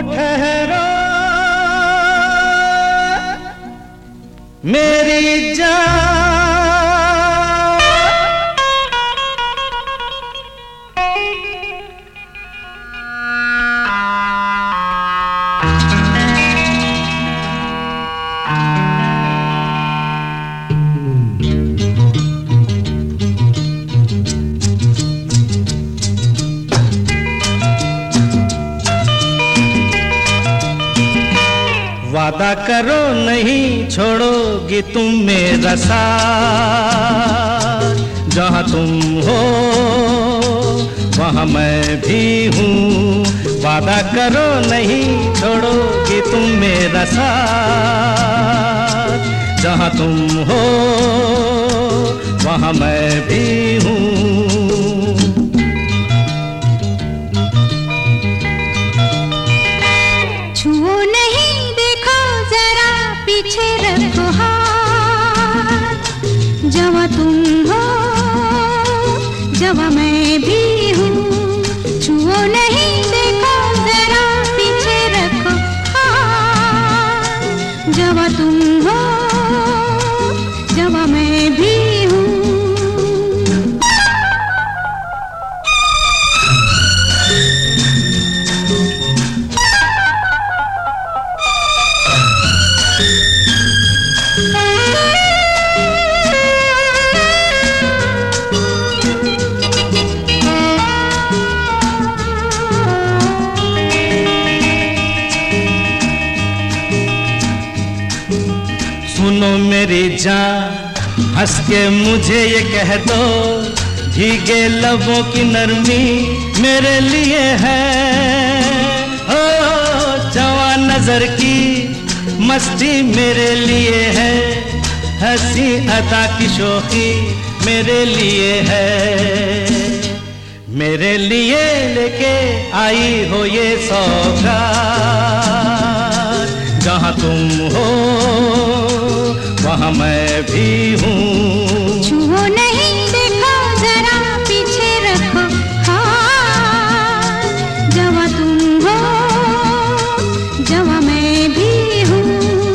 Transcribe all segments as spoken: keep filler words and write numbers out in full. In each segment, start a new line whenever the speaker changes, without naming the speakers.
ठहरो मेरी जान, वादा करो नहीं छोड़ोगी तुम मेरा साथ, जहाँ तुम हो वहाँ मैं भी हूँ। वादा करो नहीं छोड़ोगी तुम मेरा साथ, जहाँ तुम हो वहाँ मैं भी हूँ।
पीछे रखो हाथ, जहाँ तुम हो जहाँ मैं भी हूँ। छुओ नहीं देखो जरा पीछे रखो हाथ, जहाँ तुम हो जहाँ मैं भी हूँ।
सुनो मेरी जान, हंस के मुझे ये कह दो, भीगे लबों की नरमी मेरे लिए है। ओ जवान नजर की मस्ती मेरे लिए है, हंसी अदा की शोखी मेरे लिए है। मेरे लिए लेके आई हो ये सौगात, जहाँ तुम हो वहाँ मैं भी हूँ।
छुओ नहीं देखो जरा पीछे रखो हाथ, जहाँ तुम हो जहाँ मैं भी हूँ।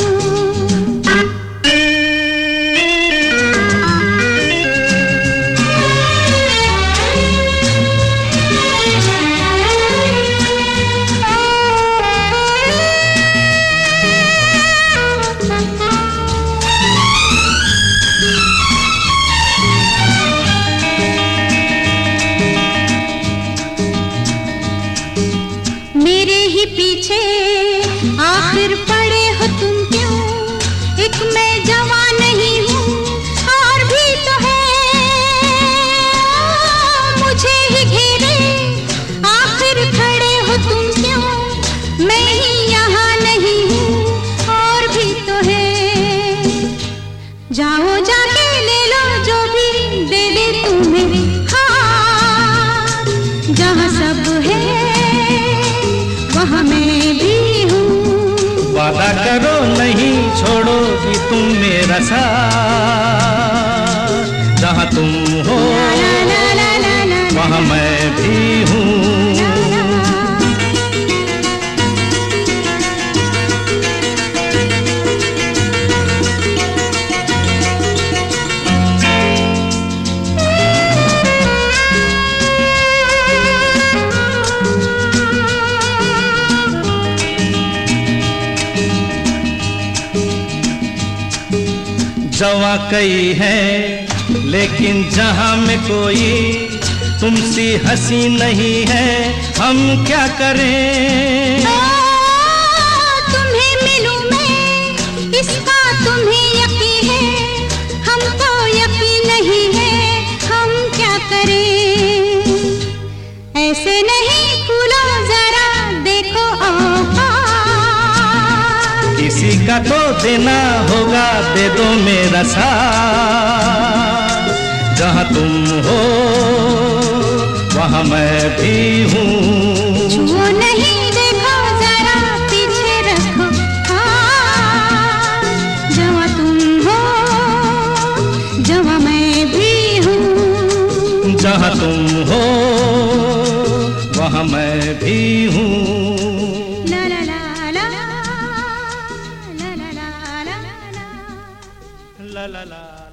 पीछे आखिर पड़े हो तुम क्यों, एक मैं जवान नहीं हूँ और भी तो है मुझे ही घेरे। आखिर खड़े हो तुम क्यों, मैं ही यहाँ नहीं हूँ और भी तो है। जाओ जाके ले लो जो भी दे दे तुम्हें हाथ, जहाँ सब है वहाँ मैं भी हूँ।
वादा करो नहीं छोड़ोगी तुम मेरा साथ, जहाँ तुम हो वहाँ मैं भी हूँ। जवा कई है लेकिन जहाँ में कोई तुमसी हंसी नहीं है, हम क्या करें।
ओ, तुम्हें मिलूं मैं इसका तुम्हें यकीन है, हमको यकीन नहीं है, हम क्या करें। ऐसे नहीं फूलो जरा देखो औकात,
किसी का तो देना होगा, दे दो मेरा साथ, जहाँ तुम हो वहाँ मैं भी हूँ।
छुओ नहीं देखो जरा पीछे रखो हाथ, जहाँ तुम हो जहाँ मैं भी हूँ।
जहाँ तुम हो वहाँ मैं भी हूँ।
ला ला
ला ला ला